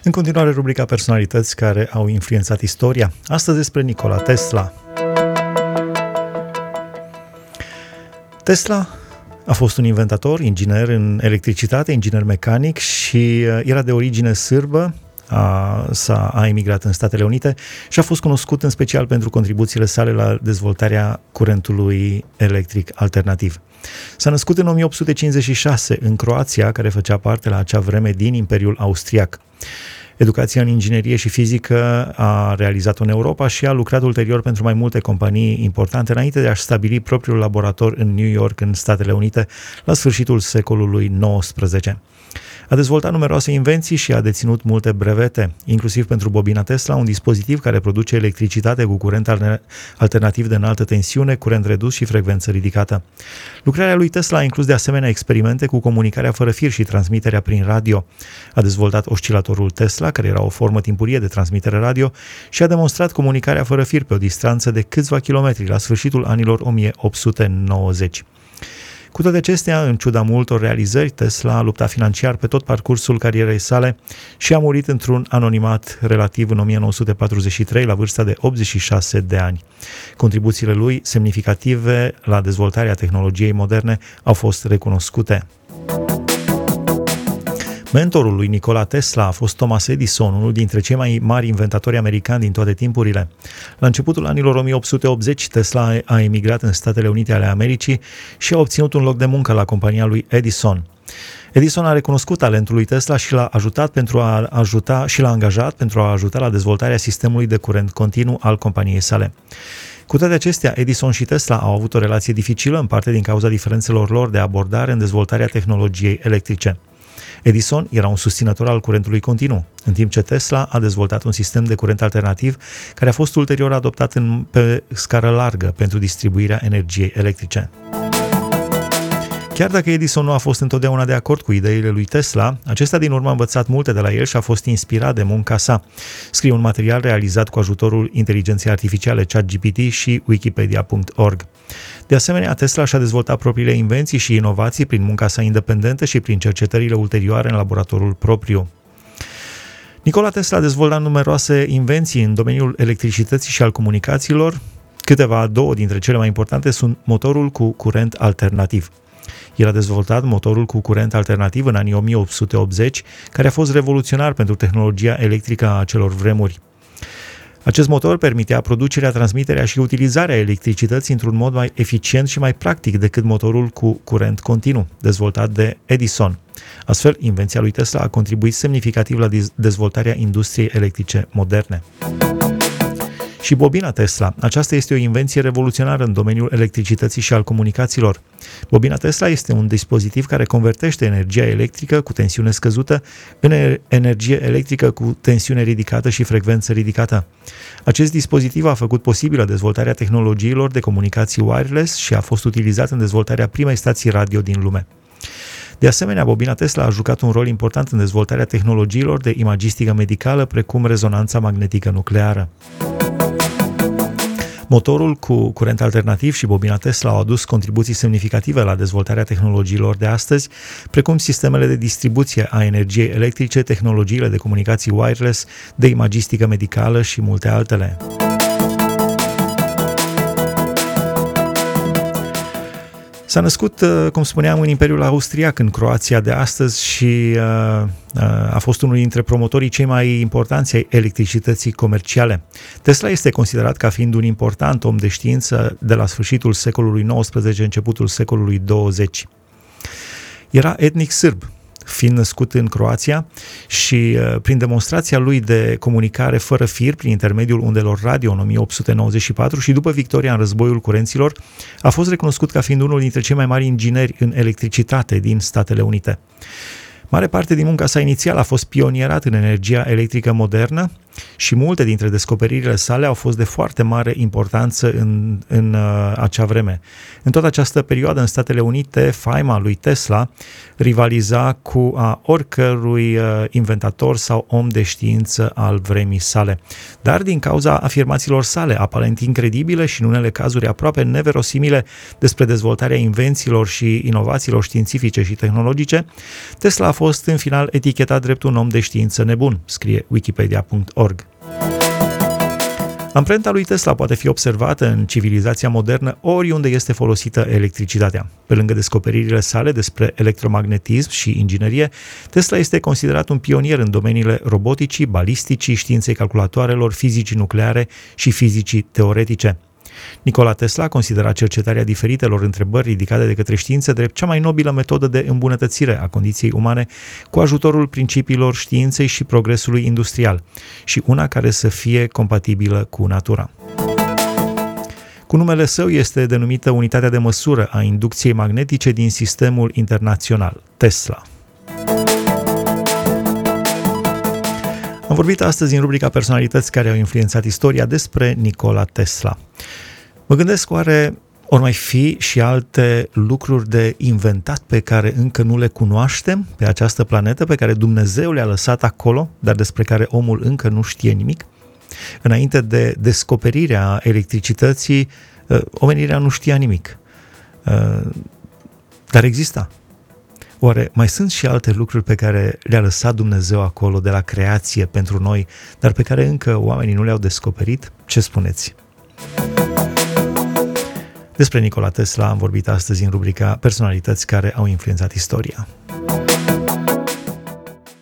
În continuare, rubrica personalități care au influențat istoria. Astăzi despre Nikola Tesla. Tesla a fost un inventator, inginer în electricitate, inginer mecanic și era de origine sârbă. A emigrat în Statele Unite și a fost cunoscut în special pentru contribuțiile sale la dezvoltarea curentului electric alternativ. S-a născut în 1856 în Croația, care făcea parte la acea vreme din Imperiul Austriac. Educația în inginerie și fizică a realizat-o în Europa și a lucrat ulterior pentru mai multe companii importante înainte de a-și stabili propriul laborator în New York, în Statele Unite, la sfârșitul secolului XIX. A dezvoltat numeroase invenții și a deținut multe brevete, inclusiv pentru bobina Tesla, un dispozitiv care produce electricitate cu curent alternativ de înaltă tensiune, curent redus și frecvență ridicată. Lucrarea lui Tesla a inclus de asemenea experimente cu comunicarea fără fir și transmiterea prin radio. A dezvoltat oscilatorul Tesla, care era o formă timpurie de transmitere radio, și a demonstrat comunicarea fără fir pe o distanță de câțiva kilometri la sfârșitul anilor 1890. Cu toate acestea, în ciuda multor realizări, Tesla a luptat financiar pe tot parcursul carierei sale și a murit într-un anonimat relativ în 1943, la vârsta de 86 de ani. Contribuțiile lui semnificative la dezvoltarea tehnologiei moderne au fost recunoscute. Mentorul lui Nikola Tesla a fost Thomas Edison, unul dintre cei mai mari inventatori americani din toate timpurile. La începutul anilor 1880, Tesla a emigrat în Statele Unite ale Americii și a obținut un loc de muncă la compania lui Edison. Edison a recunoscut talentul lui Tesla și l-a angajat pentru a ajuta la dezvoltarea sistemului de curent continuu al companiei sale. Cu toate acestea, Edison și Tesla au avut o relație dificilă, în parte din cauza diferențelor lor de abordare în dezvoltarea tehnologiei electrice. Edison era un susținător al curentului continuu, în timp ce Tesla a dezvoltat un sistem de curent alternativ care a fost ulterior adoptat pe scară largă pentru distribuirea energiei electrice. Chiar dacă Edison nu a fost întotdeauna de acord cu ideile lui Tesla, acesta din urmă a învățat multe de la el și a fost inspirat de munca sa. Scrie un material realizat cu ajutorul inteligenței artificiale ChatGPT și Wikipedia.org. De asemenea, Tesla și-a dezvoltat propriile invenții și inovații prin munca sa independentă și prin cercetările ulterioare în laboratorul propriu. Nikola Tesla a dezvoltat numeroase invenții în domeniul electricității și al comunicațiilor. Două dintre cele mai importante sunt motorul cu curent alternativ. El a dezvoltat motorul cu curent alternativ în anii 1880, care a fost revoluționar pentru tehnologia electrică a acelor vremuri. Acest motor permitea producerea, transmiterea și utilizarea electricității într-un mod mai eficient și mai practic decât motorul cu curent continuu, dezvoltat de Edison. Astfel, invenția lui Tesla a contribuit semnificativ la dezvoltarea industriei electrice moderne. Și bobina Tesla. Aceasta este o invenție revoluționară în domeniul electricității și al comunicațiilor. Bobina Tesla este un dispozitiv care convertește energia electrică cu tensiune scăzută în energie electrică cu tensiune ridicată și frecvență ridicată. Acest dispozitiv a făcut posibilă dezvoltarea tehnologiilor de comunicații wireless și a fost utilizat în dezvoltarea primei stații radio din lume. De asemenea, bobina Tesla a jucat un rol important în dezvoltarea tehnologiilor de imagistică medicală, precum rezonanța magnetică nucleară. Motorul cu curent alternativ și bobina Tesla au adus contribuții semnificative la dezvoltarea tehnologiilor de astăzi, precum sistemele de distribuție a energiei electrice, tehnologiile de comunicații wireless, de imagistică medicală și multe altele. S-a născut, cum spuneam, în Imperiul Austriac, în Croația de astăzi și a fost unul dintre promotorii cei mai importanți ai electricității comerciale. Tesla este considerat ca fiind un important om de știință de la sfârșitul secolului XIX, începutul secolului 20. Era etnic sârb, fiind născut în Croația și prin demonstrația lui de comunicare fără fir prin intermediul undelor radio în 1894 și după victoria în războiul curenților, a fost recunoscut ca fiind unul dintre cei mai mari ingineri în electricitate din Statele Unite. Mare parte din munca sa inițială a fost pionierat în energia electrică modernă și multe dintre descoperirile sale au fost de foarte mare importanță în acea vreme. În toată această perioadă, în Statele Unite, faima lui Tesla rivaliza cu a oricărui inventator sau om de știință al vremii sale. Dar din cauza afirmațiilor sale, aparent incredibile și în unele cazuri aproape neverosimile despre dezvoltarea invențiilor și inovațiilor științifice și tehnologice, Tesla a fost în final etichetat drept un om de știință nebun, scrie wikipedia.org. Amprenta lui Tesla poate fi observată în civilizația modernă oriunde este folosită electricitatea. Pe lângă descoperirile sale despre electromagnetism și inginerie, Tesla este considerat un pionier în domeniile roboticii, balisticii, științei calculatoarelor, fizicii nucleare și fizicii teoretice. Nikola Tesla considera cercetarea diferitelor întrebări ridicate de către știință drept cea mai nobilă metodă de îmbunătățire a condiției umane cu ajutorul principiilor științei și progresului industrial și una care să fie compatibilă cu natura. Cu numele său este denumită unitatea de măsură a inducției magnetice din sistemul internațional, Tesla. Am vorbit astăzi în rubrica Personalități care au influențat istoria despre Nikola Tesla. Mă gândesc, oare ori mai fi și alte lucruri de inventat pe care încă nu le cunoaștem pe această planetă, pe care Dumnezeu le-a lăsat acolo, dar despre care omul încă nu știe nimic? Înainte de descoperirea electricității, omenirea nu știa nimic. Dar exista. Oare mai sunt și alte lucruri pe care le-a lăsat Dumnezeu acolo de la creație pentru noi, dar pe care încă oamenii nu le-au descoperit? Ce spuneți? Despre Nikola Tesla am vorbit astăzi în rubrica Personalități care au influențat istoria.